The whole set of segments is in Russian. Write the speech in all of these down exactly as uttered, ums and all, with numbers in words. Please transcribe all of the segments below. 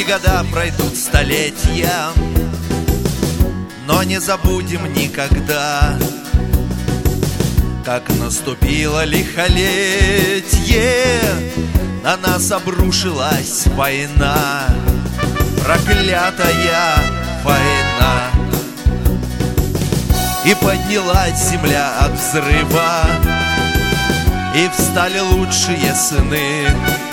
года, пройдут столетия, но не забудем никогда, как наступило лихолетье, на нас обрушилась война, проклятая война. И поднялась земля от взрыва, и встали лучшие сыны,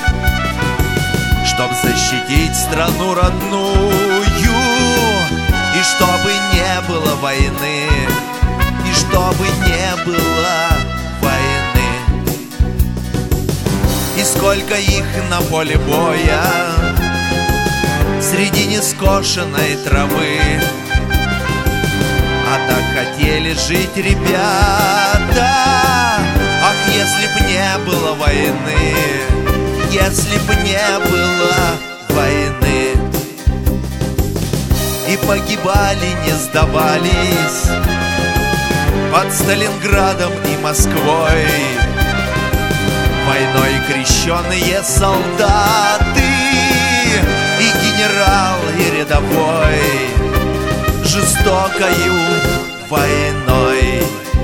чтоб защитить страну родную, и чтобы не было войны, и чтобы не было войны. И сколько их на поле боя, среди нескошенной травы, а так хотели жить ребята. Ах, если б не было войны, если б не было войны. И погибали, не сдавались под Сталинградом и Москвой войной крещеные солдаты, и генерал, и рядовой, жестокою войной.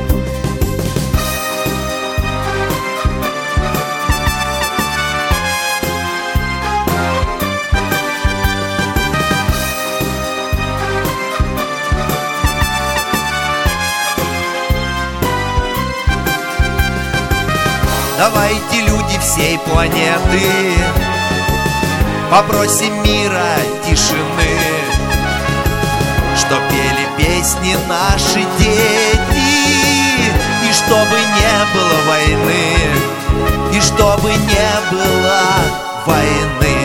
Давайте, люди всей планеты, попросим мира, тишины, чтоб пели песни наши дети, и чтобы не было войны, и чтобы не было войны.